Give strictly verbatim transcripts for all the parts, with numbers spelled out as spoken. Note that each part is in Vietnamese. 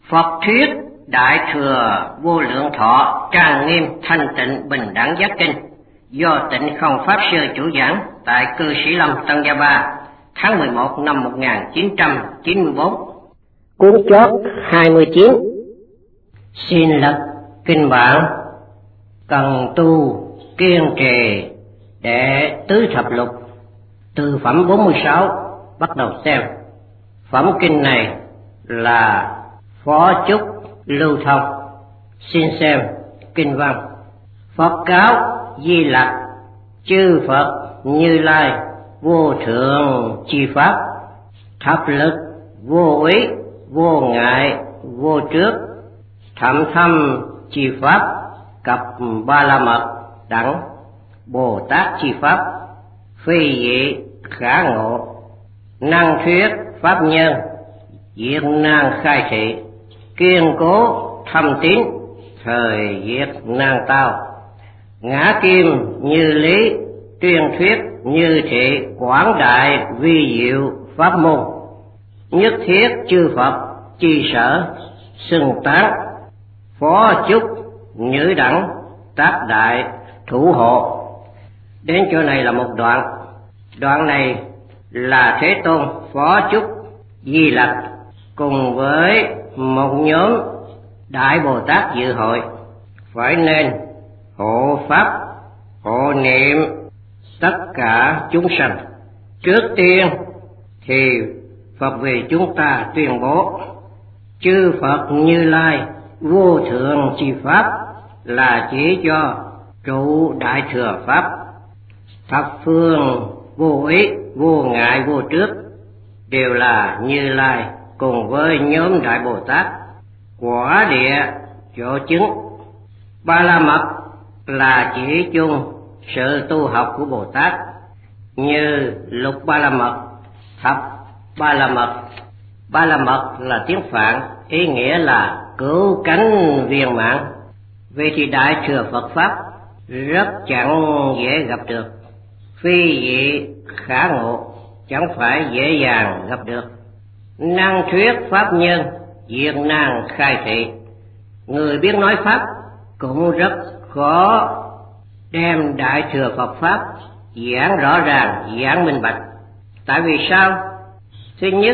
Phật thuyết Đại Thừa Vô Lượng Thọ trang nghiêm thanh tịnh bình đẳng giác kinh do Tịnh Không Pháp Sư chủ giảng tại Cư Sĩ Lâm Tân Gia Ba tháng mười một năm một nghìn chín trăm chín mươi bốn. Cuốn chót hai mươi chín. Xin lật kinh bản. Cần tu kiên trì để tứ thập lục. Từ phẩm bốn mươi sáu bắt đầu xem. Phẩm kinh này là Phó Chúc lưu thông. Xin xem kinh văn. Phật cáo Di Lặc, chư Phật Như Lai vô thượng chi pháp, thập lực vô ý vô ngại vô trước, thậm thâm chi pháp, cập ba la mật đẳng Bồ Tát chi pháp, phi dị khả ngộ, năng thuyết pháp nhân, diệt nan khai thị, kiên cố thâm tín, thời diệt nan tao, ngã kim như lý, tuyên thuyết như thị, quảng đại vi diệu pháp môn, nhất thiết chư Phật chi sở xưng tán, Phó Chúc nhữ đẳng tác đại thủ hộ. Đến chỗ này là một đoạn. Đoạn này là Thế Tôn Phó Chúc Di Lặc cùng với một nhóm Đại Bồ Tát dự hội phải nên hộ pháp hộ niệm tất cả chúng sanh. Trước tiên thì Phật vì chúng ta tuyên bố chư Phật Như Lai vô thượng chi pháp là chỉ cho trụ Đại Thừa pháp, thập phương vô ý vô ngại vô trước đều là Như Lai cùng với nhóm Đại Bồ Tát. Quả địa chỗ chứng ba la mật là chỉ chung sự tu học của Bồ Tát, như lục ba la mật, thập ba la mật. Ba la mật là tiếng Phạn, ý nghĩa là cứu cánh viên mãn. Vậy thì Đại Thừa Phật pháp rất chẳng dễ gặp được, phi dị khả ngộ, chẳng phải dễ dàng gặp được. Năng thuyết pháp nhân, diệt nan khai thị, người biết nói pháp cũng rất khó đem Đại Thừa Phật pháp giảng rõ ràng, giảng minh bạch. Tại vì sao? Thứ nhất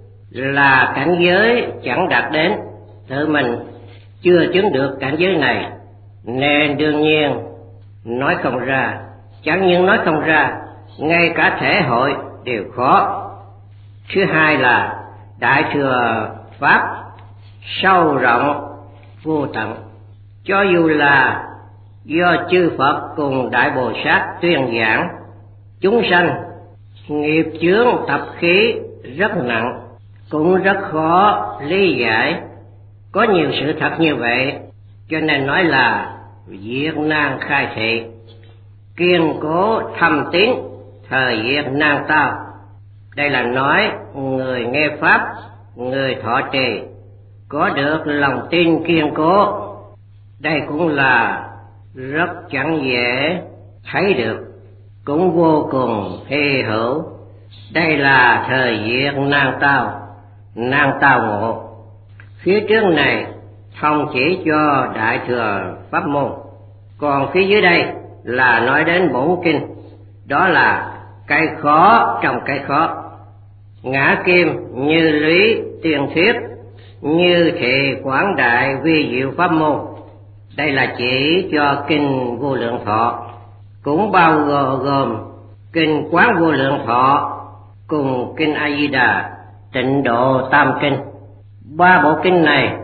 là cảnh giới chẳng đạt đến, tự mình chưa chứng được cảnh giới này, nên đương nhiên nói không ra. Chẳng những nói không ra, ngay cả thể hội đều khó. Thứ hai là Đại Thừa pháp sâu rộng vô tận, cho dù là do chư Phật cùng Đại Bồ Tát tuyên giảng, chúng sanh nghiệp chướng tập khí rất nặng, cũng rất khó lý giải. Có nhiều sự thật như vậy, cho nên nói là diệt nan khai thị, kiên cố thâm tín, thời diệt nan tao. Đây là nói người nghe pháp, người thọ trì có được lòng tin kiên cố. Đây cũng là rất chẳng dễ thấy được, cũng vô cùng hy hữu. Đây là thời diệt nan tao, nan tao ngộ. Phía trước này không chỉ cho Đại Thừa pháp môn, còn phía dưới đây là nói đến bổn kinh, đó là cái khó trong cái khó. Ngã kim như lý tuyên thuyết, như thị quảng đại vi diệu pháp môn. Đây là chỉ cho kinh Vô Lượng Thọ, cũng bao gồm kinh Quán Vô Lượng Thọ cùng kinh A Di Đà Tịnh Độ Tam Kinh. Ba bộ kinh này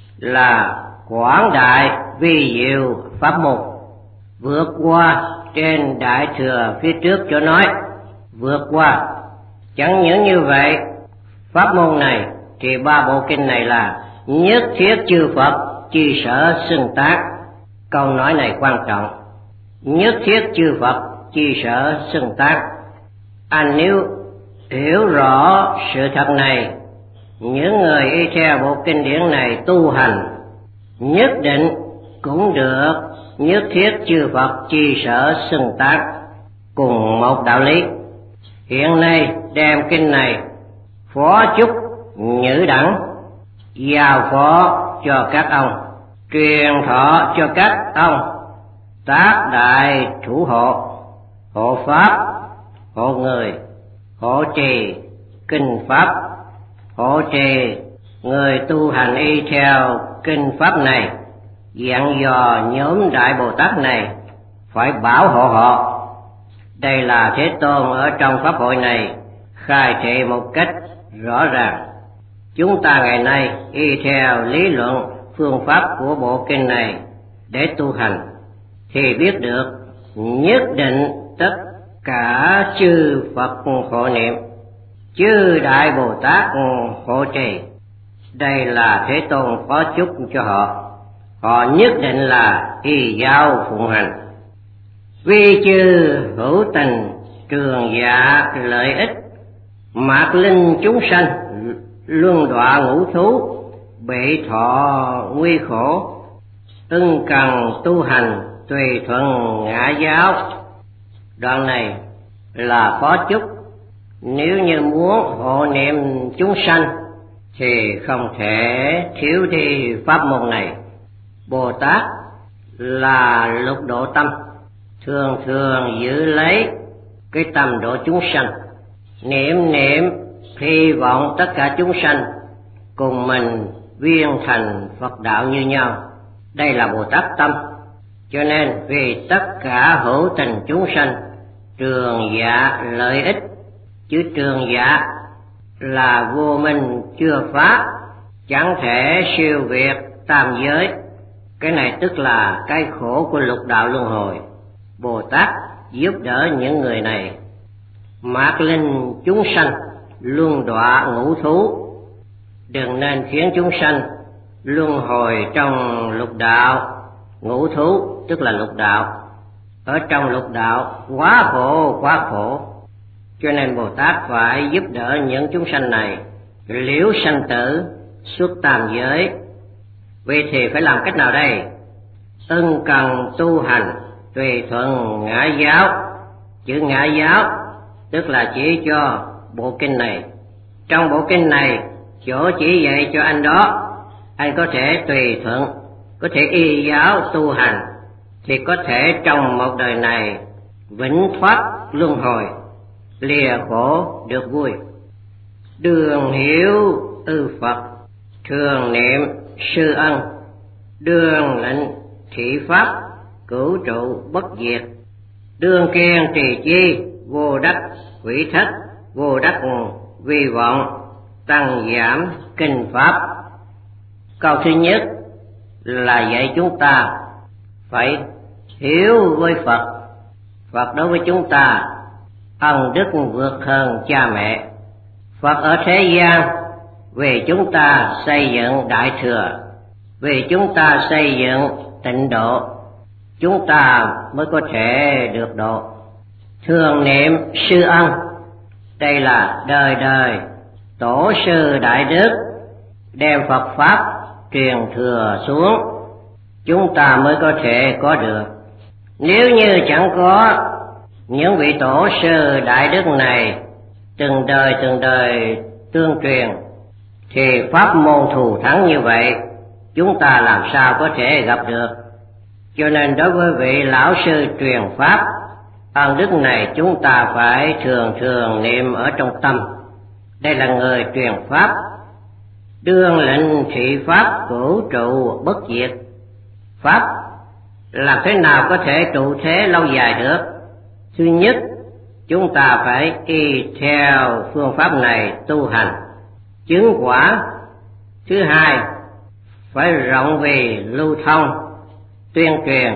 là quảng đại vi diệu pháp môn, vượt qua trên Đại Thừa phía trước cho nói, vượt qua. Chẳng những như vậy, pháp môn này thì ba bộ kinh này là nhất thiết chư Phật chi sở xưng tác. Câu nói này quan trọng, nhất thiết chư Phật chi sở xưng tác. Anh nếu hiểu rõ sự thật này, những người y theo bộ kinh điển này tu hành nhất định cũng được nhất thiết chư Phật chi sở xưng tác, cùng một đạo lý. Hiện nay đem kinh này Phó Chúc nhữ đẳng giao phó cho các ông, truyền thọ cho các ông, tác đại thủ hộ, hộ pháp, hộ người, hộ trì kinh pháp, hộ trì người tu hành y theo kinh pháp này, dặn dò nhóm Đại Bồ Tát này phải bảo hộ họ. Đây là Thế Tôn ở trong pháp hội này khai thị một cách rõ ràng. Chúng ta ngày nay y theo lý luận phương pháp của bộ kinh này để tu hành thì biết được nhất định tất cả chư Phật hộ niệm, chư Đại Bồ Tát hộ trì. Đây là Thế Tôn phó chúc cho họ, họ nhất định là y giáo phụng hành. Vi chư hữu tình trường dạ lợi ích, mạc linh chúng sanh luân đọa ngũ thú, bị thọ nguy khổ, ưng cần tu hành tùy thuận ngã giáo. Đoạn này là phó chúc, nếu như muốn hộ niệm chúng sanh thì không thể thiếu đi pháp môn này. Bồ Tát là lục độ tâm, thường thường giữ lấy cái tâm độ chúng sanh, niệm niệm hy vọng tất cả chúng sanh cùng mình viên thành Phật đạo như nhau. Đây là Bồ Tát tâm. Cho nên vì tất cả hữu tình chúng sanh trường dạ lợi ích, chứ trường dạ là vô minh chưa phá, chẳng thể siêu việt tam giới. Cái này tức là cái khổ của lục đạo luân hồi. Bồ Tát giúp đỡ những người này. Mạc linh chúng sanh luân đọa ngũ thú, đừng nên khiến chúng sanh luân hồi trong lục đạo. Ngũ thú tức là lục đạo, ở trong lục đạo quá khổ quá khổ. Cho nên Bồ Tát phải giúp đỡ những chúng sanh này liễu sanh tử, xuất tam giới. Vậy thì phải làm cách nào đây? Ưng cần tu hành tùy thuận ngã giáo. Chữ ngã giáo tức là chỉ cho bộ kinh này. Trong bộ kinh này chỗ chỉ dạy cho anh đó, anh có thể tùy thuận, có thể y giáo tu hành, thì có thể trong một đời này vĩnh thoát luân hồi, lìa khổ được vui. Đường hiểu ư Phật, thường niệm sư ân, đường lệnh thị pháp, cửu trụ bất diệt. Đương kiên trì chi, vô đắc quỷ thất, vô đắc vi vọng, tăng giảm kinh pháp. Câu thứ nhất là dạy chúng ta phải hiểu với Phật. Phật đối với chúng ta ân đức vượt hơn cha mẹ. Phật ở thế gian vì chúng ta xây dựng Đại Thừa, vì chúng ta xây dựng tịnh độ, chúng ta mới có thể được độ. Thường niệm sư ân, đây là đời đời tổ sư đại đức đem Phật pháp truyền thừa xuống, chúng ta mới có thể có được. Nếu như chẳng có những vị tổ sư đại đức này từng đời từng đời tương truyền, thì pháp môn thù thắng như vậy chúng ta làm sao có thể gặp được. Cho nên đối với vị lão sư truyền pháp, ân đức này chúng ta phải thường thường niệm ở trong tâm. Đây là người truyền pháp. Đương lệnh thị pháp, cửu trụ bất diệt. Pháp làm thế nào có thể trụ thế lâu dài được? Thứ nhất, chúng ta phải y theo phương pháp này tu hành, chứng quả. Thứ hai, phải rộng vì lưu thông, tuyên truyền,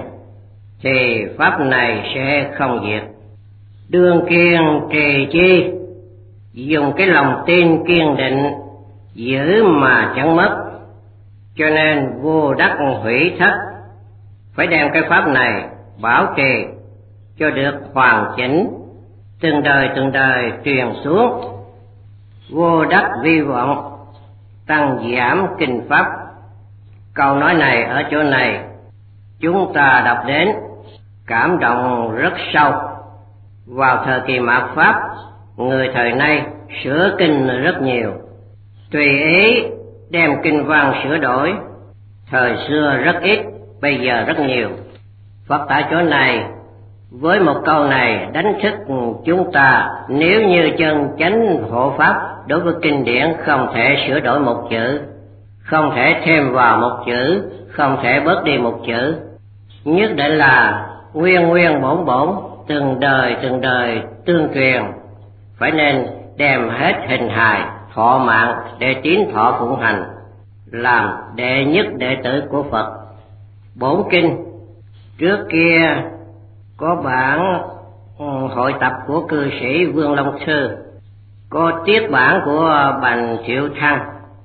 thì pháp này sẽ không diệt. Đương kiên trì chi, dùng cái lòng tin kiên định giữ mà chẳng mất. Cho nên vô đắc hủy thất, phải đem cái pháp này bảo trì cho được hoàn chỉnh, từng đời từng đời truyền xuống. Vô đắc vi vọng, tăng giảm kinh pháp. Câu nói này ở chỗ này chúng ta đọc đến cảm động rất sâu. Vào thời kỳ mạt Pháp, người thời nay sửa kinh rất nhiều, tùy ý đem kinh văn sửa đổi. Thời xưa rất ít, bây giờ rất nhiều. Phật tại chỗ này với một câu này đánh thức chúng ta, nếu như chân chánh hộ pháp đối với kinh điển không thể sửa đổi một chữ, không thể thêm vào một chữ, không thể bớt đi một chữ, nhất định là nguyên nguyên bổn bổn, từng đời từng đời tương truyền, phải nên đem hết hình hài thọ mạng để tín thọ phụng hành, làm đệ nhất đệ tử của Phật. Bổn kinh trước kia có bản hội tập của cư sĩ Vương Long Sư, có tiết bản của Bành Thiệu Thăng,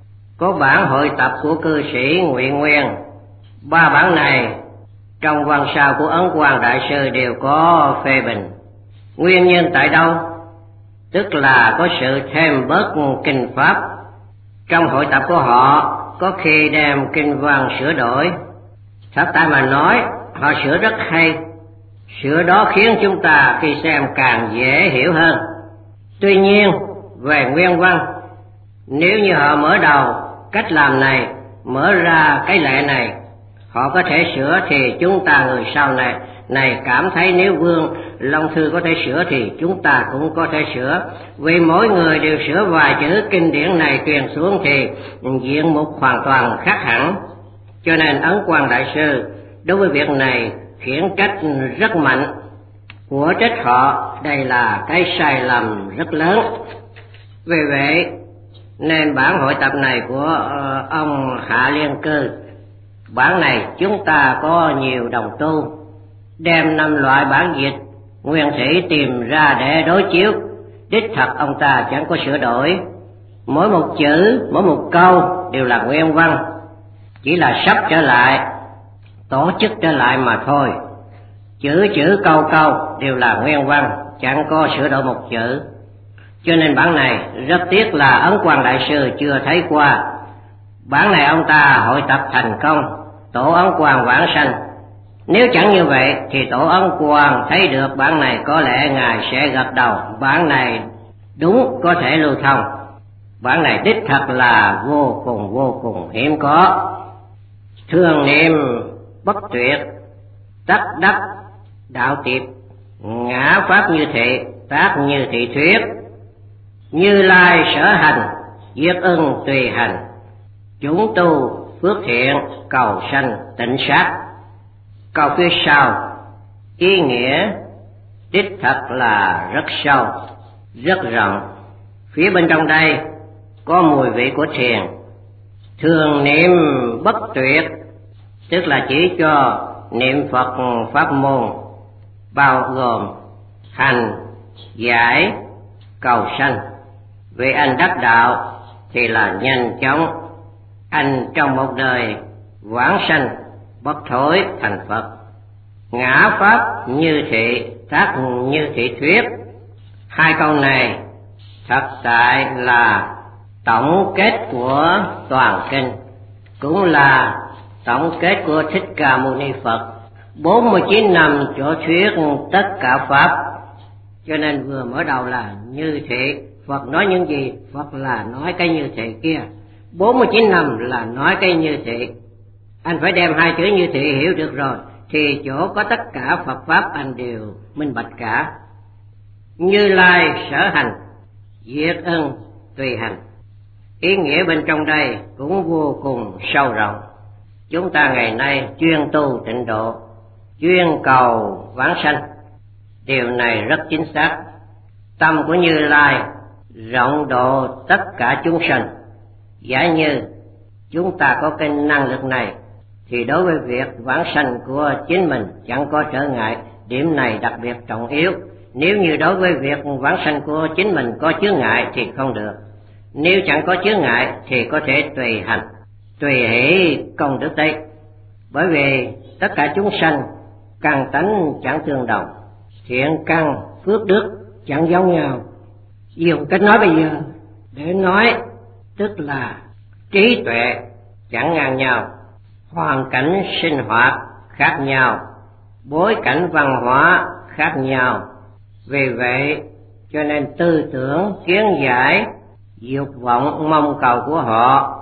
có bản hội tập của cư sĩ Ngụy Nguyên. Ba bản này trong văn sao của Ấn Quang Đại Sư đều có phê bình. Nguyên nhân tại đâu? Tức là có sự thêm bớt kinh pháp. Trong hội tập của họ có khi đem kinh văn sửa đổi. Thật tại mà nói, họ sửa rất hay. Sửa đó khiến chúng ta khi xem càng dễ hiểu hơn. Tuy nhiên, về nguyên văn, nếu như họ mở đầu cách làm này, mở ra cái lệ này, họ có thể sửa, thì chúng ta người sau này này cảm thấy nếu Vương Long Thư có thể sửa thì chúng ta cũng có thể sửa. Vì mỗi người đều sửa vài chữ kinh điển này truyền xuống thì diện mục hoàn toàn khác hẳn. Cho nên Ấn Quang Đại Sư đối với việc này khiển trách rất mạnh, của trách họ đây là cái sai lầm rất lớn. Vì vậy nên bản hội tập này của ông Hạ Liên Cư, bản này chúng ta có nhiều đồng tu, đem năm loại bản dịch nguyên thủy tìm ra để đối chiếu. Đích thật ông ta chẳng có sửa đổi, mỗi một chữ, mỗi một câu đều là nguyên văn, chỉ là sắp trở lại, tổ chức trở lại mà thôi. Chữ chữ câu câu đều là nguyên văn, chẳng có sửa đổi một chữ. Cho nên bản này rất tiếc là Ấn Quang Đại Sư chưa thấy qua. Bản này ông ta hội tập thành công, tổ Ấn Quang vãng sanh. Nếu chẳng như vậy thì tổ Ấn Quang thấy được bản này, có lẽ ngài sẽ gật đầu bản này đúng có thể lưu thông. Bản này đích thật là vô cùng vô cùng hiếm có. Thường niệm bất tuyệt, tất đắc đạo tiệp, ngã pháp như thị, tác như thị thuyết, Như Lai sở hành, diệt ưng tùy hành, chúng tu phước thiện, cầu sanh tịnh sát. Câu phía sau ý nghĩa đích thật là rất sâu, rất rộng. Phía bên trong đây có mùi vị của thiền. Thường niệm bất tuyệt tức là chỉ cho niệm Phật pháp môn, bao gồm hành, giải, cầu sanh. Vì anh đắc đạo thì là nhanh chóng, anh trong một đời vãng sanh bất thối thành Phật. Ngã pháp như thị, tác như thị thuyết, hai câu này thật tại là tổng kết của toàn kinh, cũng là tổng kết của Thích Ca Mâu Ni Phật bốn mươi chín năm chỗ thuyết tất cả pháp. Cho nên vừa mở đầu là như thị, Phật nói những gì, Phật là nói cái như thị kia. bốn mươi chín năm là nói cái như thị. Anh phải đem hai chữ như thị hiểu được rồi, thì chỗ có tất cả Phật pháp anh đều minh bạch cả. Như Lai sở hành, diệt ưng tùy hành. Ý nghĩa bên trong đây cũng vô cùng sâu rộng. Chúng ta ngày nay chuyên tu tịnh độ, chuyên cầu vãng sanh, điều này rất chính xác. Tâm của Như Lai rộng độ tất cả chúng sanh. Giả như chúng ta có cái năng lực này thì đối với việc vãng sanh của chính mình chẳng có trở ngại. Điểm này đặc biệt trọng yếu. Nếu như đối với việc vãng sanh của chính mình có chướng ngại thì không được. Nếu chẳng có chướng ngại thì có thể tùy hành, tùy hỷ công đức đấy. Bởi vì tất cả chúng sanh căn tánh chẳng tương đồng, thiện căn phước đức chẳng giống nhau. Dùng cách nói bây giờ để nói tức là trí tuệ chẳng ngang nhau, hoàn cảnh sinh hoạt khác nhau, bối cảnh văn hóa khác nhau. Vì vậy cho nên tư tưởng, kiến giải, dục vọng mong cầu của họ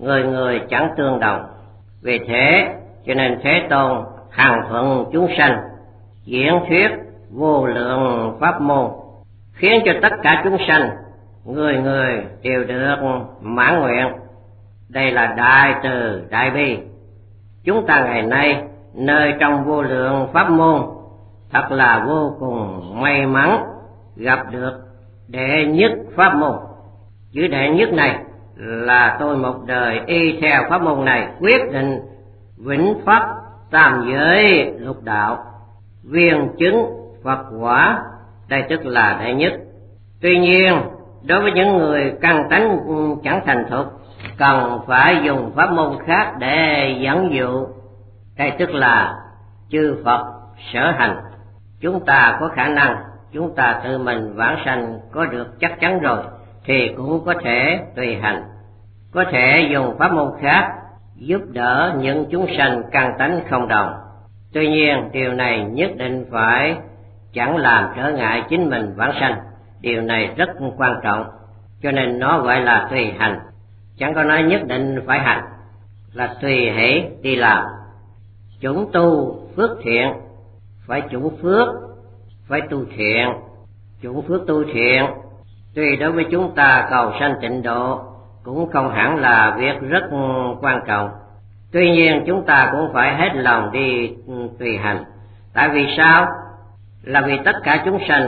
người người chẳng tương đồng. Vì thế cho nên Thế Tôn hằng thuận chúng sanh, diễn thuyết vô lượng pháp môn, khiến cho tất cả chúng sanh người người đều được mãn nguyện. Đây là đại từ đại bi. Chúng ta ngày nay nơi trong vô lượng pháp môn thật là vô cùng may mắn gặp được đệ nhất pháp môn. Chữ đệ nhất này là tôi một đời y theo pháp môn này quyết định vĩnh pháp tam giới lục đạo, viên chứng Phật quả, đây tức là đệ nhất. Tuy nhiên đối với những người căn tánh chẳng thành thục, cần phải dùng pháp môn khác để dẫn dụ, đây tức là chư Phật sở hành. Chúng ta có khả năng, chúng ta tự mình vãng sanh có được chắc chắn rồi thì cũng có thể tùy hành, có thể dùng pháp môn khác giúp đỡ những chúng sanh căn tánh không đồng. Tuy nhiên điều này nhất định phải chẳng làm trở ngại chính mình vãng sanh. Điều này rất quan trọng, cho nên nó gọi là tùy hành, chẳng có nói nhất định phải hành, là tùy hỷ đi làm. Chủng tu phước thiện, phải chủng phước, phải tu thiện. Chủng phước tu thiện tuy đối với chúng ta cầu sanh tịnh độ cũng không hẳn là việc rất quan trọng. Tuy nhiên chúng ta cũng phải hết lòng đi tùy hành. Tại vì sao? Là vì tất cả chúng sanh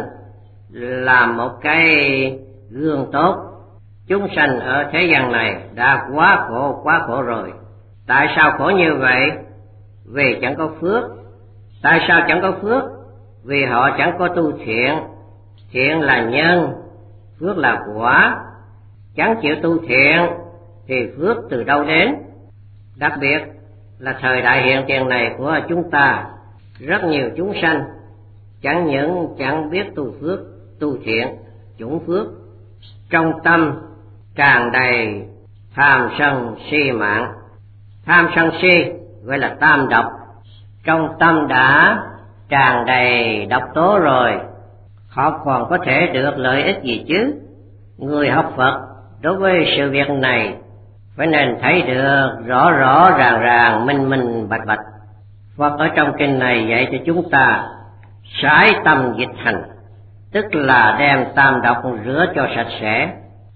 là một cái gương tốt. Chúng sanh ở thế gian này đã quá khổ, quá khổ rồi. Tại sao khổ như vậy? Vì chẳng có phước. Tại sao chẳng có phước? Vì họ chẳng có tu thiện. Thiện là nhân, phước là quả. Chẳng chịu tu thiện thì phước từ đâu đến? Đặc biệt là thời đại hiện tiền này của chúng ta, rất nhiều chúng sanh chẳng những chẳng biết tu phước, tu thiện, chủng phước, trong tâm tràn đầy tham sân si mạng. Tham sân si gọi là tam độc. Trong tâm đã tràn đầy độc tố rồi, họ còn có thể được lợi ích gì chứ? Người học Phật đối với sự việc này phải nên thấy được rõ rõ ràng ràng, minh minh bạch bạch. Phật ở trong kinh này dạy cho chúng ta sái tâm dịch hành, tức là đem tam độc rửa cho sạch sẽ,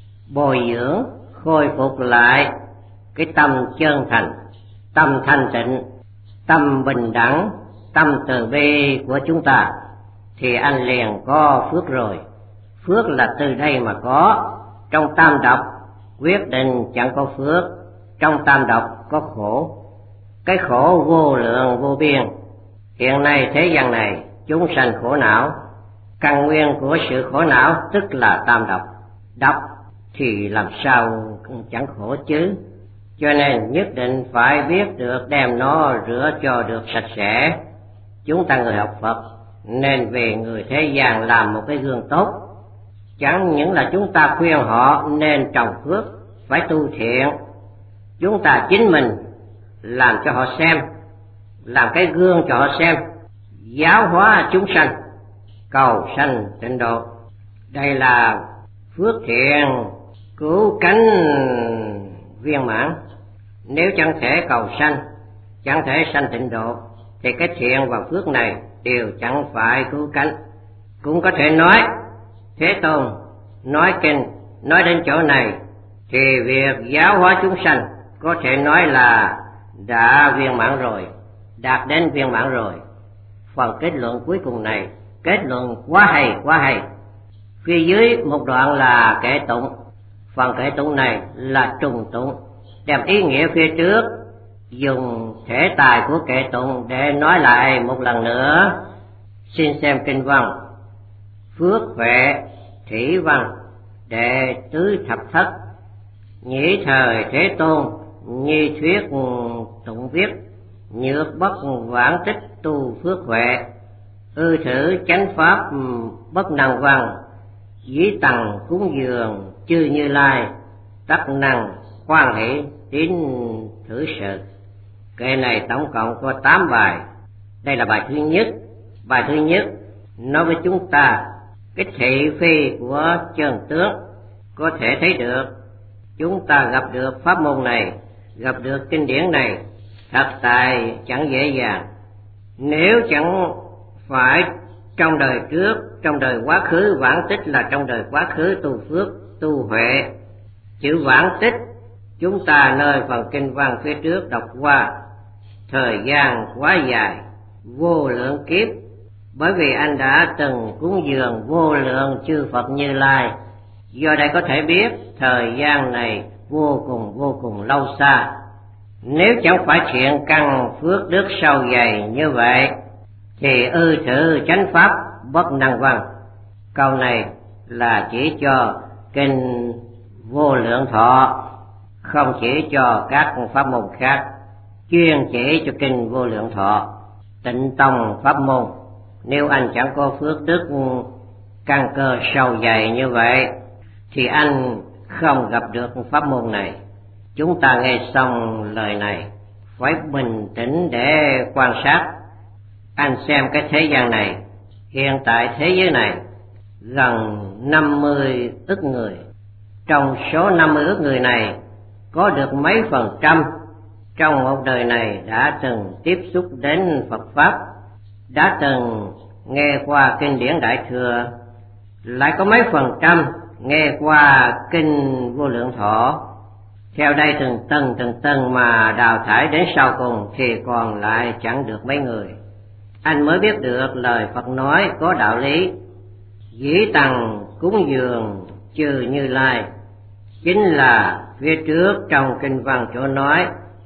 bồi dưỡng, khôi phục lại cái tâm chân thành, tâm thanh tịnh, tâm bình đẳng, tâm từ bi của chúng ta, thì anh liền có phước rồi. Phước là từ đây mà có. Trong tam độc quyết định chẳng có phước. Trong tam độc có khổ, cái khổ vô lượng vô biên. Hiện nay thế gian này chúng sanh khổ não, căn nguyên của sự khổ não tức là tam độc. Độc thì làm sao chẳng khổ chứ? Cho nên nhất định phải biết được đem nó rửa cho được sạch sẽ. Chúng ta người học Phật nên về người thế gian làm một cái gương tốt. Chẳng những là chúng ta khuyên họ nên trồng phước, phải tu thiện, chúng ta chính mình làm cho họ xem, làm cái gương cho họ xem, giáo hóa chúng sanh, cầu sanh tịnh độ. Đây là phước thiện cứu cánh viên mãn. Nếu chẳng thể cầu sanh, chẳng thể sanh tịnh độ, thì cái thiện và phước này đều chẳng phải cứu cánh. Cũng có thể nói Thế Tôn nói kinh nói đến chỗ này thì việc giáo hóa chúng sanh có thể nói là đã viên mãn rồi, đạt đến viên mãn rồi. Phần kết luận cuối cùng này kết luận quá hay, quá hay. Phía dưới một đoạn là kệ tụng. Phần kệ tụng này là trùng tụng, đem ý nghĩa phía trước dùng thể tài của kệ tụng để nói lại một lần nữa. Xin xem kinh văn. Phước huệ thủy văn đệ tứ thập thất, nhĩ thời Thế Tôn nhi thuyết tụng viết, nhược bất vãng tích tu phước huệ, ư thử chánh pháp bất năng văn, dĩ tầng cúng dường chư Như Lai, tất năng khoan hỷ tín thử sự. Kệ này tổng cộng có tám bài. Đây là bài thứ nhất. Bài thứ nhất nói với chúng ta cái thị phi của chân tướng. Có thể thấy được chúng ta gặp được pháp môn này gặp được kinh điển này thật tại chẳng dễ dàng. Nếu chẳng phải trong đời trước, trong đời quá khứ, vãng tích là trong đời quá khứ tu phước, tu huệ. Chữ vãng tích chúng ta nơi phần kinh văn phía trước đọc qua, thời gian quá dài, vô lượng kiếp, bởi vì anh đã từng cúng dường vô lượng chư Phật Như Lai. Do đây có thể biết thời gian này vô cùng vô cùng lâu xa. Nếu chẳng phải thiện căn phước đức sâu dày như vậy thì ư thử chánh pháp bất năng văn. Câu này là chỉ cho kinh Vô Lượng Thọ, không chỉ cho các pháp môn khác, chuyên chỉ cho kinh Vô Lượng Thọ. Tịnh tông pháp môn, nếu anh chẳng có phước đức căn cơ sâu dày như vậy thì anh không gặp được pháp môn này. Chúng ta nghe xong lời này phải bình tĩnh để quan sát. Anh xem cái thế gian này, hiện tại thế giới này gần năm mươi ức người. Trong số năm mươi ức người này có được mấy phần trăm trong một đời này đã từng tiếp xúc đến Phật Pháp, đã từng nghe qua kinh điển Đại Thừa, lại có mấy phần trăm nghe qua kinh Vô Lượng Thọ. Theo đây từng tầng từng tầng mà đào thải đến sau cùng thì còn lại chẳng được mấy người. Anh mới biết được lời Phật nói có đạo lý. Dĩ tằng cúng dường chư Như Lai, chính là phía trước trong kinh văn chỗ nói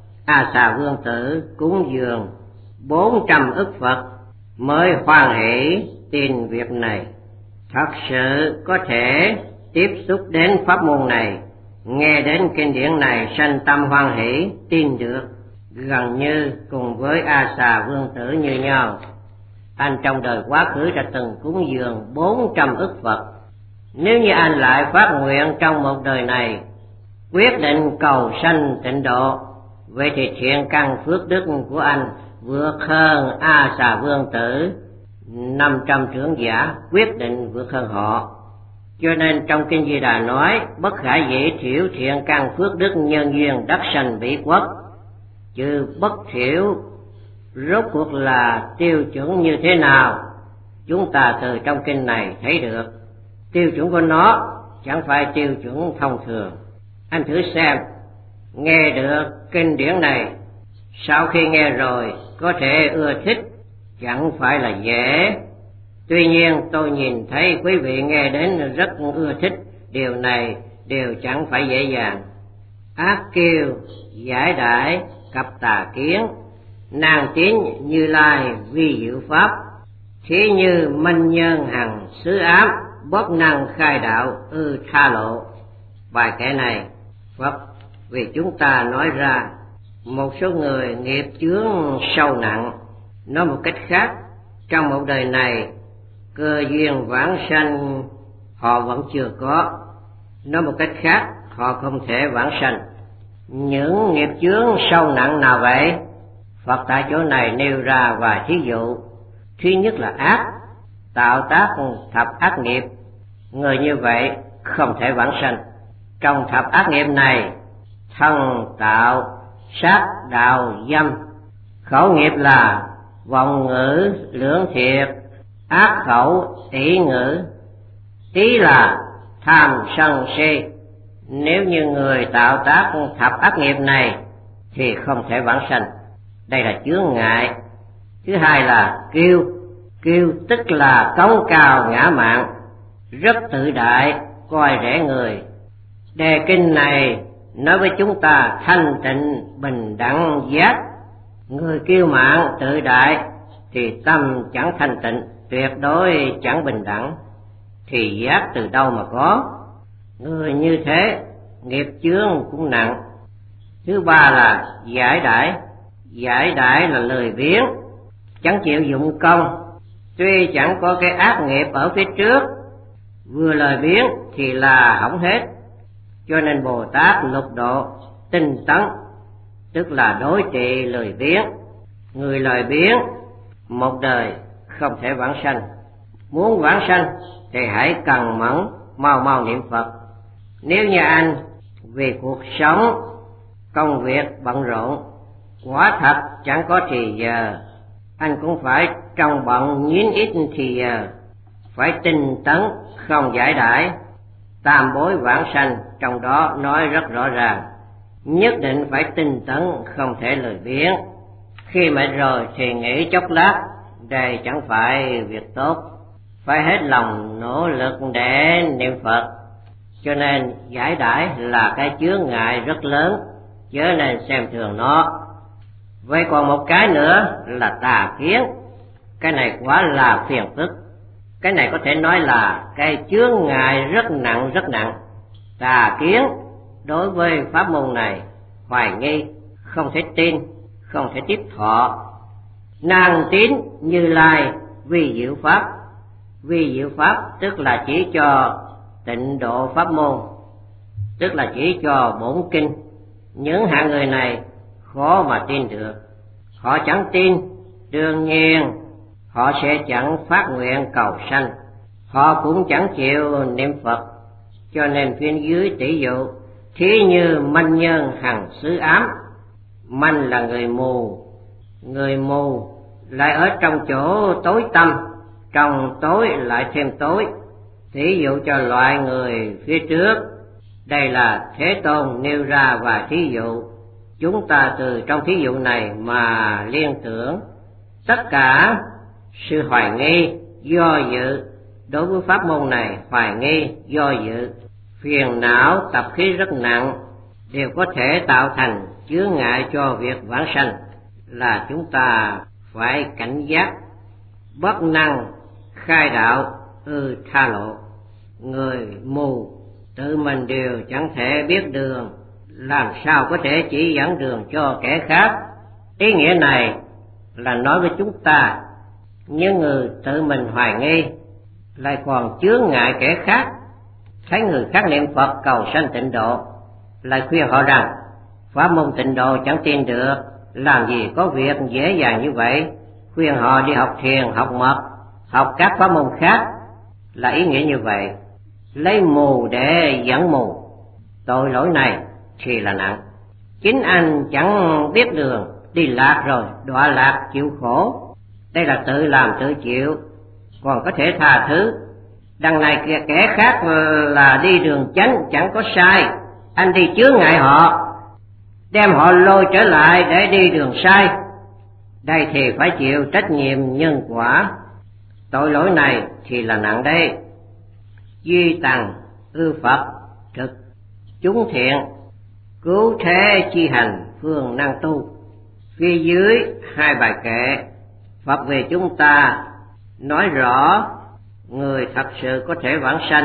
A Xà Vương Tử cúng dường bốn trăm ức Phật mới hoan hỷ tin việc này. Thật sự có thể tiếp xúc đến pháp môn này, nghe đến kinh điển này sanh tâm hoan hỷ tin được, gần như cùng với A Xà Vương Tử như nhau. Anh trong đời quá khứ đã từng cúng dường bốn trăm ức Phật. Nếu như anh lại phát nguyện trong một đời này quyết định cầu sanh tịnh độ, vậy thì thiện căn phước đức của anh vượt hơn A Xà Vương Tử năm trăm trưởng giả, quyết định vượt hơn họ. Cho nên trong kinh Di Đà nói bất khả dĩ thiểu thiện căn phước đức nhân duyên đắc sanh bỉ quốc. Chữ bất thiểu rốt cuộc là tiêu chuẩn như thế nào, chúng ta từ trong kinh này thấy được. Tiêu chuẩn của nó chẳng phải tiêu chuẩn thông thường. Anh thử xem, nghe được kinh điển này, sau khi nghe rồi có thể ưa thích chẳng phải là dễ. Tuy nhiên tôi nhìn thấy quý vị nghe đến rất ưa thích, điều này đều chẳng phải dễ dàng. Ác kiêu giải đãi cặp tà kiến, nàng tín Như Lai vi diệu pháp, thí như minh nhân hằng xứ ám, bất năng khai đạo ư tha lộ. Bài kệ này Phật vì chúng ta nói ra một số người nghiệp chướng sâu nặng. Nói một cách khác, trong một đời này cơ duyên vãng sanh họ vẫn chưa có. Nói một cách khác, họ không thể vãng sanh. Những nghiệp chướng sâu nặng nào vậy? Phật tại chỗ này nêu ra vài thí dụ. Thứ nhất là ác, tạo tác thập ác nghiệp. Người như vậy không thể vãng sanh. Trong thập ác nghiệp này, thân tạo, sát đạo dâm. Khẩu nghiệp là vọng ngữ lưỡng thiệt, ác khẩu ỷ ngữ. Ý là tham sân si. Nếu như người tạo tác thập ác nghiệp này thì không thể vãng sanh. Đây là chướng ngại. Thứ hai là kiêu. Kiêu tức là cống cao ngã mạn, rất tự đại, coi rẻ người. Đề kinh này nói với chúng ta thanh tịnh bình đẳng giác. Người kiêu mạn tự đại thì tâm chẳng thanh tịnh, tuyệt đối chẳng bình đẳng, thì giác từ đâu mà có. Người như thế nghiệp chướng cũng nặng. Thứ ba là giải đãi. Giải đãi là lười biếng, chẳng chịu dụng công. Tuy chẳng có cái ác nghiệp ở phía trước, vừa lười biếng thì là hỏng hết. Cho nên Bồ Tát lục độ tinh tấn, tức là đối trị lười biếng. Người lười biếng một đời không thể vãng sanh. Muốn vãng sanh thì hãy cần mẫn mau mau niệm Phật. Nếu như anh vì cuộc sống công việc bận rộn, quả thật chẳng có thì giờ. Anh cũng phải trong bận nhín ít thì giờ, phải tinh tấn không giải đãi. Tam bối vãng sanh trong đó nói rất rõ ràng, nhất định phải tinh tấn, không thể lười biếng. Khi mệt rồi thì nghỉ chốc lát, đây chẳng phải việc tốt. Phải hết lòng nỗ lực để niệm Phật. Cho nên giải đãi là cái chướng ngại rất lớn, chớ nên xem thường nó. Vậy còn một cái nữa là tà kiến. Cái này quá là phiền phức. Cái này có thể nói là cái chướng ngại rất nặng rất nặng. Tà kiến đối với pháp môn này hoài nghi, không thể tin, không thể tiếp thọ. Nàng tín Như Lai vi diệu pháp. Vi diệu pháp tức là chỉ cho tịnh độ pháp môn, tức là chỉ cho bổn kinh. Những hạng người này khó mà tin được. Họ chẳng tin, đương nhiên họ sẽ chẳng phát nguyện cầu sanh, họ cũng chẳng chịu niệm Phật. Cho nên phía dưới tỷ dụ, thí như manh nhân hằng xứ ám. Manh là người mù, người mù lại ở trong chỗ tối tăm, trong tối lại thêm tối. Thí dụ cho loại người phía trước, đây là Thế Tôn nêu ra vài thí dụ. Chúng ta từ trong thí dụ này mà liên tưởng, tất cả sự hoài nghi, do dự đối với pháp môn này, hoài nghi, do dự, phiền não, tập khí rất nặng, đều có thể tạo thành chướng ngại cho việc vãng sanh, là chúng ta phải cảnh giác, bất năng khai đạo ư tha lộ. Người mù tự mình đều chẳng thể biết đường, làm sao có thể chỉ dẫn đường cho kẻ khác. Ý nghĩa này là nói với chúng ta, những người tự mình hoài nghi lại còn chướng ngại kẻ khác, thấy người khác niệm Phật cầu sanh tịnh độ, lại khuyên họ rằng pháp môn tịnh độ chẳng tin được, làm gì có việc dễ dàng như vậy. Khuyên họ đi học thiền, học mật, học các pháp môn khác, là ý nghĩa như vậy. Lấy mù để dẫn mù, tội lỗi này thì là nặng. Chính anh chẳng biết đường, đi lạc rồi, đọa lạc chịu khổ, đây là tự làm tự chịu, còn có thể tha thứ. Đằng này kìa, kẻ khác là đi đường chánh chẳng có sai, anh đi chướng ngại họ, đem họ lôi trở lại để đi đường sai, đây thì phải chịu trách nhiệm nhân quả. Tội lỗi này thì là nặng đây. Duy tằng ư Phật thực chúng thiện, cứu thế chi hành phương năng tu. Phía dưới hai bài kệ, Phật về chúng ta nói rõ người thật sự có thể vãng sanh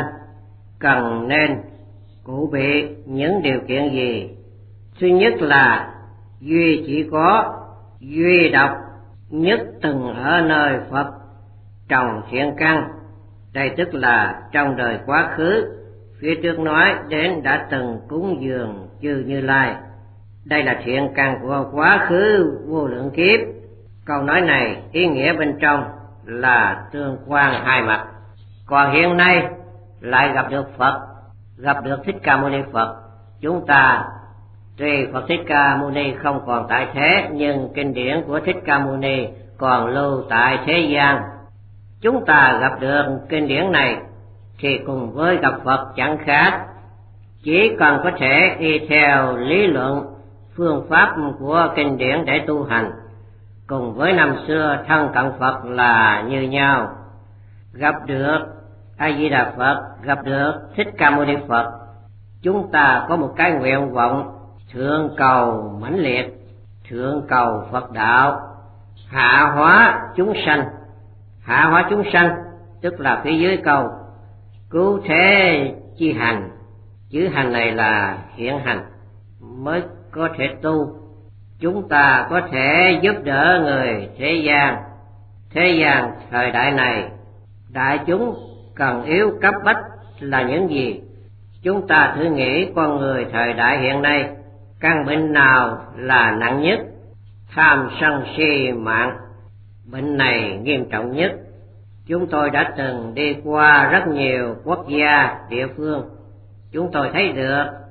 cần nên cụ bị những điều kiện gì. Thứ nhất là duy chỉ có duy độc nhất từng ở nơi Phật trồng thiện căn. Đây tức là trong đời quá khứ, phía trước nói đến đã từng cúng dường chư Như Lai. Đây là thiện căn của quá khứ vô lượng kiếp. Câu nói này ý nghĩa bên trong là tương quan hai mặt. Còn hiện nay lại gặp được Phật, gặp được Thích Ca Mâu Ni Phật. Chúng ta tuy Phật Thích Ca Mâu Ni không còn tại thế, nhưng kinh điển của Thích Ca Mâu Ni còn lưu tại thế gian. Chúng ta gặp được kinh điển này thì cùng với gặp Phật chẳng khác, chỉ cần có thể y theo lý luận phương pháp của kinh điển để tu hành, cùng với năm xưa thân cận Phật là như nhau. Gặp được A Di Đà Phật, gặp được Thích Ca Mâu Ni Phật, chúng ta có một cái nguyện vọng thượng cầu mãnh liệt, thượng cầu Phật đạo, hạ hóa chúng sanh. Hạ hóa chúng sanh tức là phía dưới câu cứu thế chi hành. Chữ hành này là hiện hành mới có thể tu. Chúng ta có thể giúp đỡ người thế gian. Thế gian thời đại này, đại chúng cần yếu cấp bách là những gì? Chúng ta thử nghĩ con người thời đại hiện nay, căn bệnh nào là nặng nhất? Tham sân si mạng. Bệnh này nghiêm trọng nhất. Chúng tôi đã từng đi qua rất nhiều quốc gia, địa phương. Chúng tôi thấy được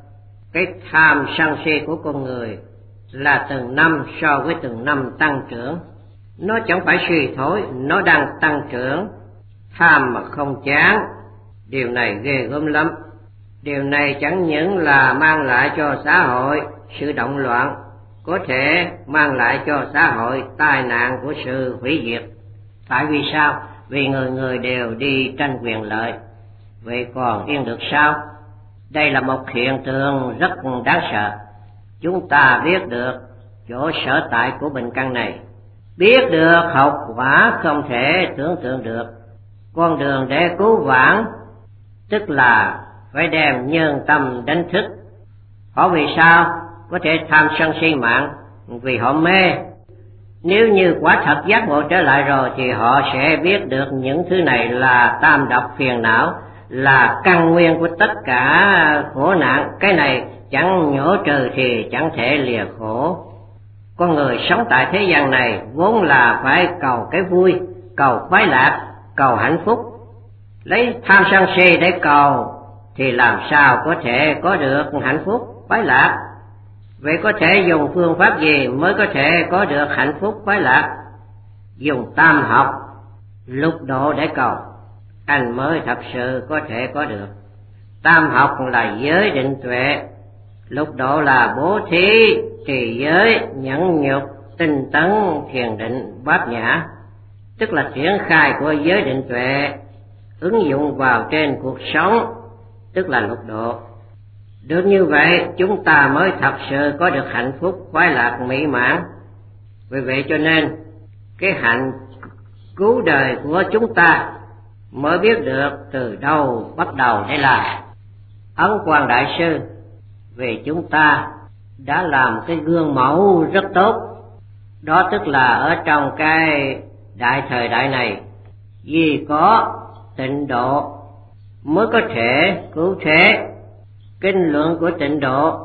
Cái tham sân si của con người là từng năm so với từng năm tăng trưởng. Nó chẳng phải suy thoái, nó đang tăng trưởng. Tham mà không chán, điều này ghê gớm lắm. Điều này chẳng những là mang lại cho xã hội sự động loạn, có thể mang lại cho xã hội tai nạn của sự hủy diệt. Tại vì sao? Vì người người đều đi tranh quyền lợi. Vậy còn yên được sao? Đây là một hiện tượng rất đáng sợ. Chúng ta biết được chỗ sở tại của bệnh căn này, biết được hậu quả không thể tưởng tượng được. Con đường để cứu vãn tức là phải đem nhân tâm đánh thức. Họ vì sao có thể tham sân si mạng? Vì họ mê. Nếu như quả thật giác ngộ trở lại rồi thì họ sẽ biết được những thứ này là tam độc phiền não, là căn nguyên của tất cả khổ nạn. Cái này chẳng nhổ trừ thì chẳng thể lìa khổ. Con người sống tại thế gian này vốn là phải cầu cái vui, cầu khoái lạc, cầu hạnh phúc. Lấy tham sân si để cầu thì làm sao có thể có được hạnh phúc, khoái lạc? Vậy có thể dùng phương pháp gì mới có thể có được hạnh phúc, khoái lạc? Dùng tam học, lục độ để cầu, anh mới thật sự có thể có được. Tam học là giới định tuệ, lục độ là bố thí, trì giới, nhẫn nhục, tinh tấn, thiền định, bát nhã. Tức là triển khai của giới định tuệ, ứng dụng vào trên cuộc sống, tức là lục độ. Được như vậy chúng ta mới thật sự có được hạnh phúc, khoái lạc, mỹ mãn. Vì vậy cho nên cái hạnh cứu đời của chúng ta mới biết được từ đâu bắt đầu để làm. Ấn Quang Đại Sư vì chúng ta đã làm cái gương mẫu rất tốt. Đó tức là ở trong cái đại thời đại này, vì có tịnh độ mới có thể cứu thế. Kinh luận của tịnh độ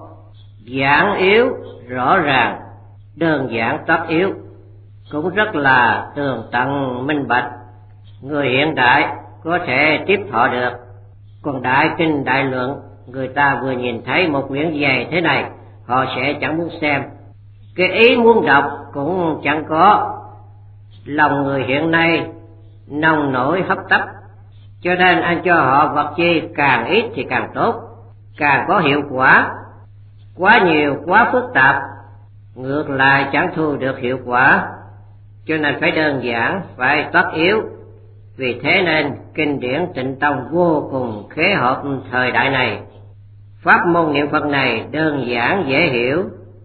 giảng yếu rõ ràng, đơn giản tất yếu, cũng rất là tường tận minh bạch. Người hiện đại có thể tiếp thọ được. Còn đại kinh đại luận, người ta vừa nhìn thấy một quyển dày thế này, họ sẽ chẳng muốn xem. Cái ý muốn đọc cũng chẳng có. Lòng người hiện nay nông nổi hấp tấp, cho nên anh cho họ vật chi càng ít thì càng tốt, càng có hiệu quả. Quá nhiều, quá phức tạp, ngược lại chẳng thu được hiệu quả. Cho nên phải đơn giản, phải tất yếu. Vì thế nên kinh điển Tịnh Tông vô cùng khế hợp thời đại này. Pháp môn niệm Phật này đơn giản dễ hiểu.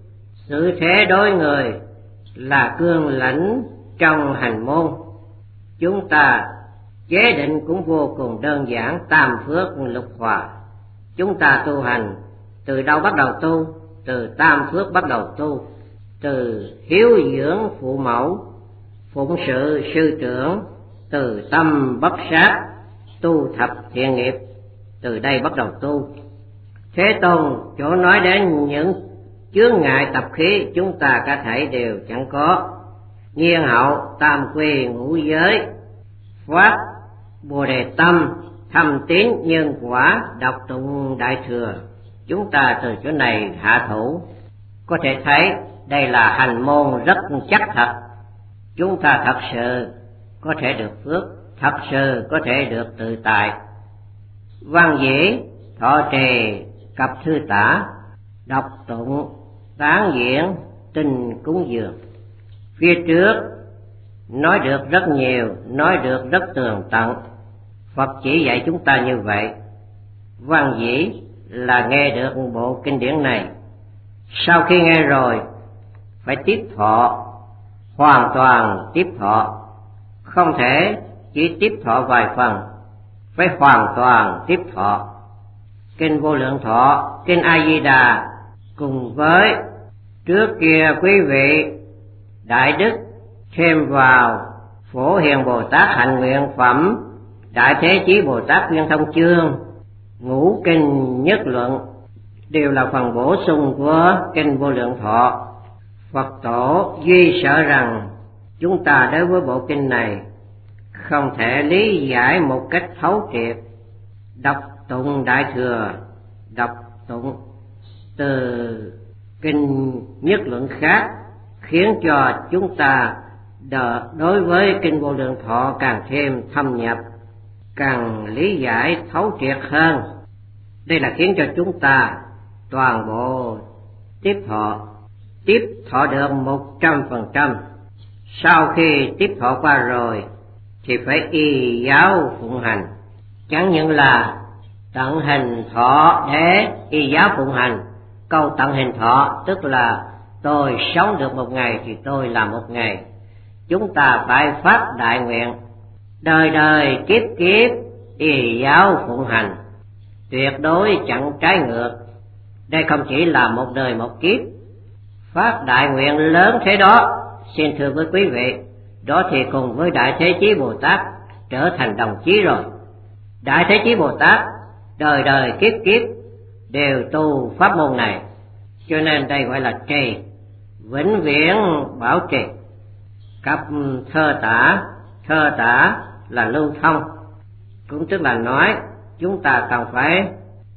Sự thế đối người là cương lãnh trong hành môn. Chúng ta chế định cũng vô cùng đơn giản, tam phước lục hòa. Chúng ta tu hành từ đâu bắt đầu tu? Từ tam phước bắt đầu tu. Từ hiếu dưỡng phụ mẫu, phụng sự sư trưởng, từ tâm bất sát, tu thập thiện nghiệp, từ đây bắt đầu tu. Thế Tôn chỗ nói đến những chướng ngại tập khí chúng ta cả thảy đều chẳng có. Nhiên hậu, tam quy, ngũ giới, phát bồ đề tâm, thâm tín nhân quả, đọc tụng đại thừa. Chúng ta từ chỗ này hạ thủ, có thể thấy đây là hành môn rất chắc thật. Chúng ta thật sự có thể được phước, thật sự có thể được tự tại. Văn dĩ, thọ trì, cập thư tả, đọc tụng, tán diễn, tinh cúng dường. Phía trước nói được rất nhiều, nói được rất tường tận. Phật chỉ dạy chúng ta như vậy. Văn dĩ là nghe được bộ kinh điển này. Sau khi nghe rồi phải tiếp thọ, hoàn toàn tiếp thọ. Không thể chỉ tiếp thọ vài phần, phải hoàn toàn tiếp thọ. Kinh Vô Lượng Thọ, kinh A Di Đà cùng với trước kia quý vị đại đức thêm vào Phổ Hiền Bồ Tát Hạnh Nguyện Phẩm, Đại Thế Chí Bồ Tát Viên Thông Chương, Ngũ Kinh Nhất Luận đều là phần bổ sung của kinh Vô Lượng Thọ. Phật tổ duy sợ rằng chúng ta đối với bộ kinh này không thể lý giải một cách thấu triệt. Đọc tụng đại thừa, đọc tụng từ kinh nhất luận khác, khiến cho chúng ta đối với kinh Vô Lượng Thọ càng thêm thâm nhập, càng lý giải thấu triệt hơn. Đây là khiến cho chúng ta toàn bộ tiếp thọ, tiếp thọ được một trăm phần trăm. Sau khi tiếp thọ qua rồi thì phải y giáo phụng hành, chẳng những là tận hình thọ để y giáo phụng hành. Câu tận hình thọ tức là tôi sống được một ngày thì tôi làm một ngày. Chúng ta phải phát đại nguyện đời đời kiếp kiếp y giáo phụng hành, tuyệt đối chẳng trái ngược. Đây không chỉ là một đời một kiếp. Phát đại nguyện lớn thế đó, xin thưa với quý vị, đó thì cùng với Đại Thế Chí Bồ Tát trở thành đồng chí rồi. Đại Thế Chí Bồ Tát đời đời kiếp kiếp đều tu pháp môn này, cho nên đây gọi là trì, vĩnh viễn bảo trì. Cặp thơ tả, thơ tả là lưu thông, cũng tức là nói chúng ta cần phải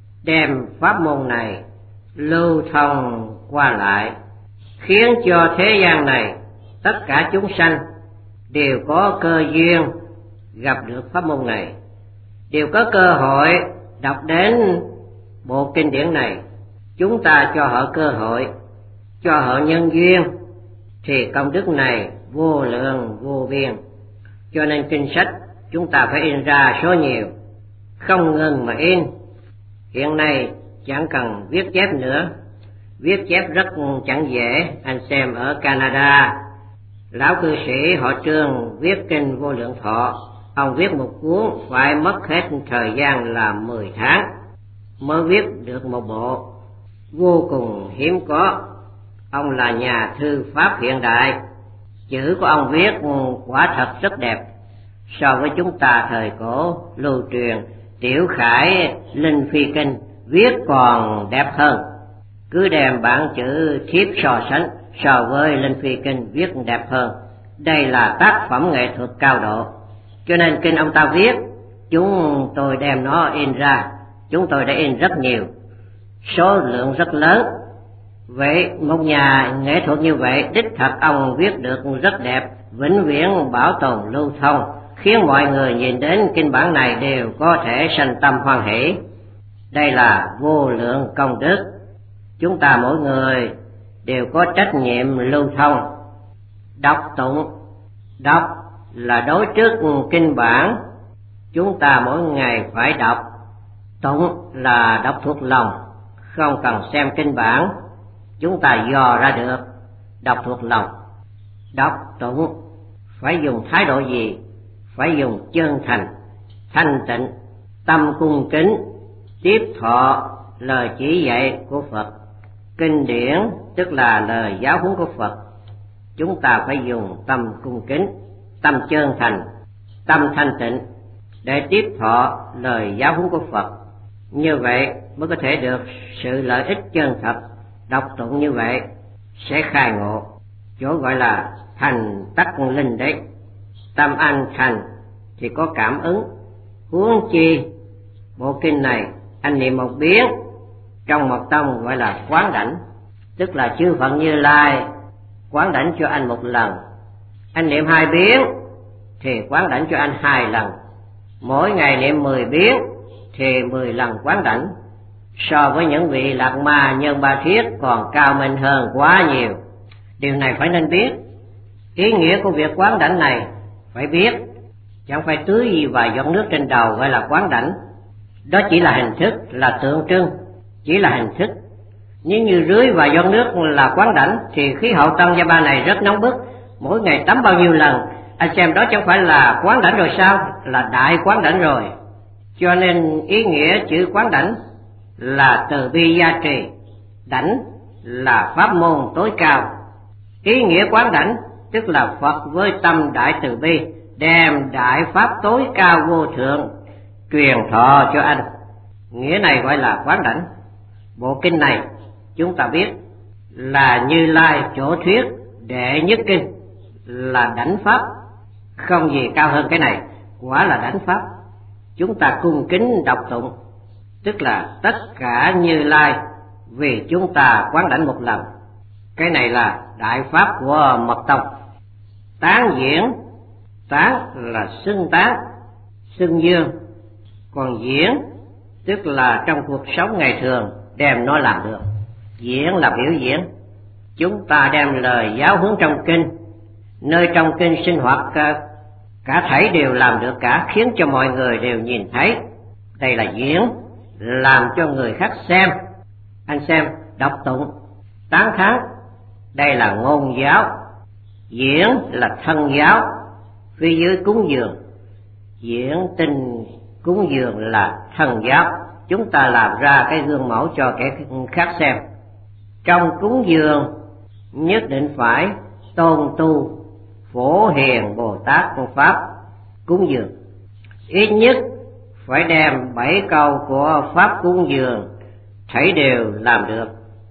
đem pháp môn này lưu thông qua lại, khiến cho thế gian này tất cả chúng sanh đều có cơ duyên gặp được pháp môn này, đều có cơ hội đọc đến bộ kinh điển này. Chúng ta cho họ cơ hội, cho họ nhân duyên, thì công đức này vô lượng vô biên. Cho nên kinh sách chúng ta phải in ra số nhiều, không ngừng mà in. Hiện nay chẳng cần viết chép nữa, viết chép rất chẳng dễ. Anh xem ở Canada, lão cư sĩ họ Trương viết kinh Vô Lượng Thọ, ông viết một cuốn phải mất hết thời gian là mười tháng mới viết được một bộ, vô cùng hiếm có. Ông là nhà thư pháp hiện đại, chữ của ông viết quả thật rất đẹp. So với chúng ta thời cổ lưu truyền Tiểu Khải Linh Phi Kinh viết còn đẹp hơn. Cứ đem bản chữ thiếp so sánh, so với Linh Phi Kinh viết đẹp hơn. Đây là tác phẩm nghệ thuật cao độ. Cho nên kinh ông ta viết, chúng tôi đem nó in ra, chúng tôi đã in rất nhiều, số lượng rất lớn. Vậy một nhà nghệ thuật như vậy, đích thật ông viết được rất đẹp, vĩnh viễn bảo tồn lưu thông, khiến mọi người nhìn đến kinh bản này đều có thể sanh tâm hoan hỷ. Đây là vô lượng công đức. Chúng ta mỗi người đều có trách nhiệm lưu thông. Đọc tụng, đọc là đối trước kinh bản, chúng ta mỗi ngày phải đọc. Tụng là đọc thuộc lòng, không cần xem kinh bản, chúng ta dò ra được, đọc thuộc lòng. Đọc tụng phải dùng thái độ gì? Phải dùng chân thành, thanh tịnh, tâm cung kính, tiếp thọ lời chỉ dạy của Phật. Kinh điển tức là lời giáo huấn của Phật, chúng ta phải dùng tâm cung kính, tâm chân thành, tâm thanh tịnh để tiếp thọ lời giáo huấn của Phật. Như vậy mới có thể được sự lợi ích chân thật. Đọc tụng như vậy sẽ khai ngộ, chỗ gọi là thành tắc linh đấy. Tâm anh thành thì có cảm ứng. Huống chi bộ kinh này anh niệm một biến trong một tông gọi là quán đảnh, tức là chư Phật Như Lai quán đảnh cho anh một lần. Anh niệm hai biến thì quán đảnh cho anh hai lần. Mỗi ngày niệm mười biến thì mười lần quán đảnh. So với những vị lạc ma nhân ba thiết còn cao minh hơn quá nhiều. Điều này phải nên biết. Ý nghĩa của việc quán đảnh này phải biết, chẳng phải tưới gì vài giọt nước trên đầu gọi là quán đảnh. Đó chỉ là hình thức, là tượng trưng, chỉ là hình thức. Nếu như rưới vài giọt nước là quán đảnh thì khí hậu Tăng Gia Ba này rất nóng bức, mỗi ngày tắm bao nhiêu lần. Anh xem đó chẳng phải là quán đảnh rồi sao? Là đại quán đảnh rồi. Cho nên ý nghĩa chữ quán đảnh là từ bi gia trì, đảnh là pháp môn tối cao. Ý nghĩa quán đảnh tức là Phật với tâm đại từ bi đem đại pháp tối cao vô thượng truyền thọ cho anh. Nghĩa này gọi là quán đảnh. Bộ kinh này chúng ta biết là Như Lai chỗ thuyết đệ nhất kinh, là đảnh pháp, không gì cao hơn cái này, quả là đảnh pháp. Chúng ta cung kính đọc tụng, tức là tất cả Như Lai vì chúng ta quán đảnh một lần. Cái này là đại pháp của Mật Tông. Tán diễn, tán là xưng tán, xưng dương, còn diễn tức là trong cuộc sống ngày thường đem nó làm được. Diễn là biểu diễn. Chúng ta đem lời giáo huấn trong kinh, nơi trong kinh sinh hoạt cả, cả thảy đều làm được cả, khiến cho mọi người đều nhìn thấy. Đây là diễn, làm cho người khác xem. Anh xem, đọc tụng, tán thán, đây là ngôn giáo. Diễn là thân giáo, phía dưới cúng dường. Diễn tinh cúng dường là thân giáo. Chúng ta làm ra cái gương mẫu cho kẻ khác xem. Trong cúng dường nhất định phải tôn tu Phổ Hiền Bồ Tát Công Pháp cúng dường. Ít nhất phải đem bảy câu của Pháp cúng dường thảy đều làm được,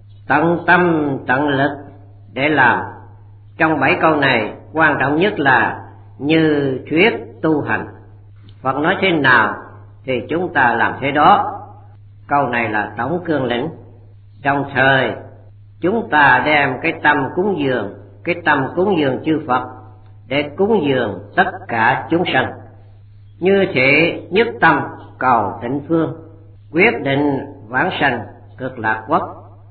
tận tâm tận lực để làm. Trong bảy câu này quan trọng nhất là như thuyết tu hành. Phật nói thế nào thì chúng ta làm thế đó. Câu này là tổng cương lĩnh. Đồng thời chúng ta đem cái tâm cúng dường, cái tâm cúng dường chư Phật để cúng dường tất cả chúng sanh. Như thế nhất tâm cầu tịnh phương, quyết định vãng sanh cực lạc quốc.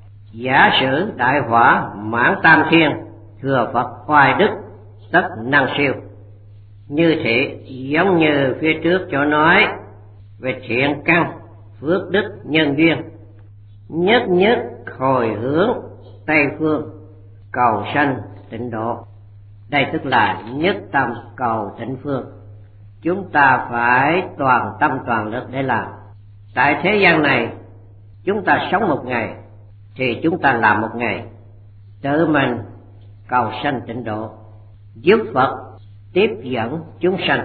Giả sử đại hỏa mãn tam thiên, thừa Phật oai đức tất năng siêu. Như thế giống như phía trước chỗ nói về thiện căn, phước đức, nhân duyên, nhất nhất hồi hướng Tây phương cầu sanh tịnh độ. Đây tức là nhất tâm cầu tịnh phương. Chúng ta phải toàn tâm toàn lực để làm. Tại thế gian này chúng ta sống một ngày thì chúng ta làm một ngày, tự mình cầu sanh tịnh độ, giúp Phật tiếp dẫn chúng sanh.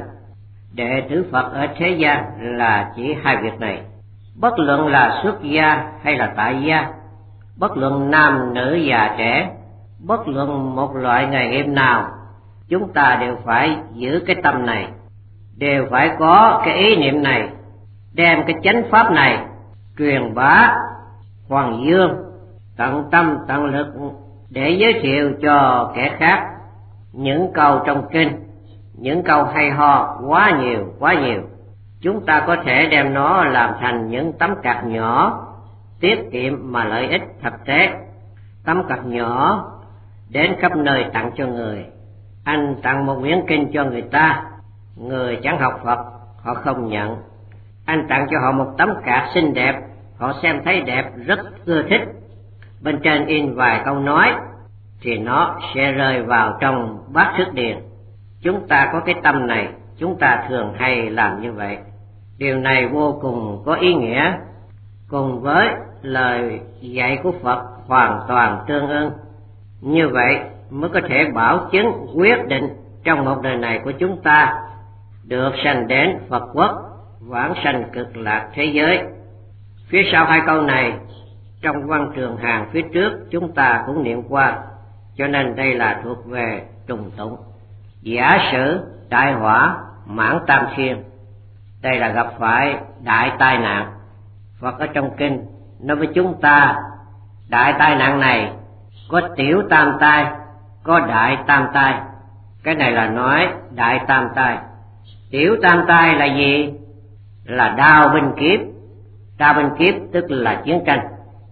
Đệ tử Phật ở thế gian là chỉ hai việc này. Bất luận là xuất gia hay là tại gia, bất luận nam nữ già trẻ, bất luận một loại nghề nghiệp nào, chúng ta đều phải giữ cái tâm này, đều phải có cái ý niệm này, đem cái chánh pháp này truyền bá hoàng dương, tận tâm tận lực để giới thiệu cho kẻ khác những câu trong kinh, những câu hay ho quá nhiều quá nhiều. Chúng ta có thể đem nó làm thành những tấm card nhỏ, tiết kiệm mà lợi ích thực tế. Tấm card nhỏ đến khắp nơi tặng cho người. Anh tặng một quyển kinh cho người ta, người chẳng học Phật họ không nhận. Anh tặng cho họ một tấm card xinh đẹp, họ xem thấy đẹp rất ưa thích, bên trên in vài câu nói thì nó sẽ rơi vào trong bát thức điền. Chúng ta có cái tâm này, chúng ta thường hay làm như vậy. Điều này vô cùng có ý nghĩa, cùng với lời dạy của Phật hoàn toàn tương ưng. Như vậy mới có thể bảo chứng quyết định trong một đời này của chúng ta được sanh đến Phật quốc, vãng sanh cực lạc thế giới. Phía sau hai câu này trong văn trường hàng phía trước chúng ta cũng niệm qua, cho nên đây là thuộc về trùng tụng. Giả sử đại hỏa mãn tam thiên, đây là gặp phải đại tai nạn. Phật ở trong kinh nói với chúng ta, đại tai nạn này có tiểu tam tai, có đại tam tai. Cái này là nói đại tam tai. Tiểu tam tai là gì? Là đao binh kiếp. Đao binh kiếp tức là chiến tranh.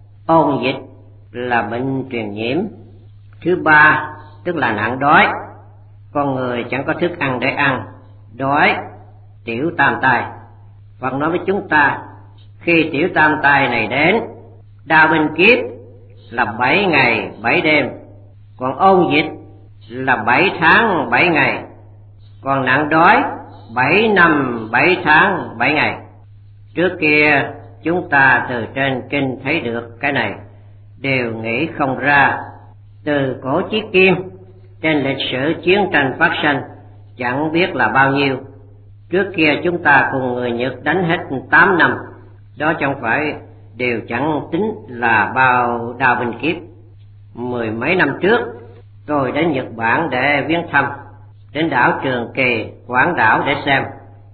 Ôn dịch là bệnh truyền nhiễm. Thứ ba tức là nạn đói, con người chẳng có thức ăn để ăn, đói, tiểu tam tai. Phật nói với chúng ta, khi tiểu tam tai này đến, đao binh kiếp là bảy ngày bảy đêm, còn ôn dịch là bảy tháng bảy ngày, còn nạn đói bảy năm bảy tháng bảy ngày. Trước kia chúng ta từ trên kinh thấy được cái này, đều nghĩ không ra. Từ cổ chí kim, trên lịch sử chiến tranh phát sinh chẳng biết là bao nhiêu. Trước kia chúng ta cùng người Nhật đánh hết tám năm, đó chẳng phải đều chẳng tính là bao đao binh kiếp. Mười mấy năm trước tôi đến Nhật Bản để viếng thăm, đến đảo Trường Kỳ, Quảng đảo để xem.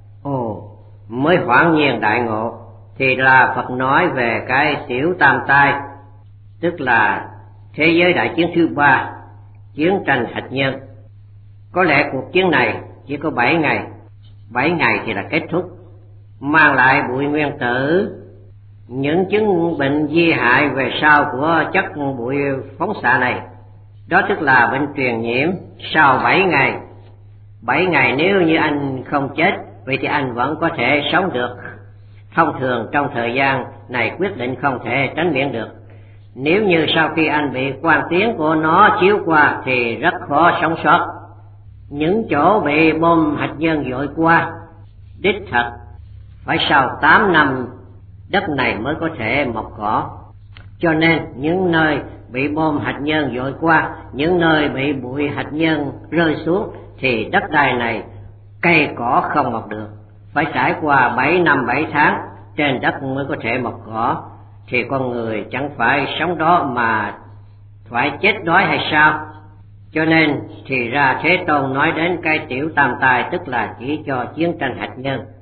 Ồ, mới hoảng nhiên đại ngộ thì là Phật nói về cái tiểu tam tai. tức là thế giới đại chiến thứ ba, chiến tranh hạt nhân. Có lẽ cuộc chiến này chỉ có bảy ngày, bảy ngày thì là kết thúc, mang lại bụi nguyên tử, những chứng bệnh di hại về sau của chất bụi phóng xạ này. Đó tức là bệnh truyền nhiễm sau bảy ngày. Bảy ngày nếu như anh không chết, vậy thì anh vẫn có thể sống được. Thông thường trong thời gian này quyết định không thể tránh miễn được. Nếu như sau khi anh bị quang tiến của nó chiếu qua thì rất khó sống sót. Những chỗ bị bom hạt nhân dội qua, đích thật phải sau tám năm đất này mới có thể mọc cỏ. Cho nên những nơi bị bom hạt nhân dội qua, những nơi bị bụi hạt nhân rơi xuống thì đất đai này cây cỏ không mọc được. Phải trải qua bảy năm bảy tháng trên đất mới có thể mọc cỏ. Thì con người chẳng phải sống đó mà phải chết đói hay sao? Cho nên thì ra Thế Tôn nói đến cái tiểu tam tai, tức là chỉ cho chiến tranh hạt nhân.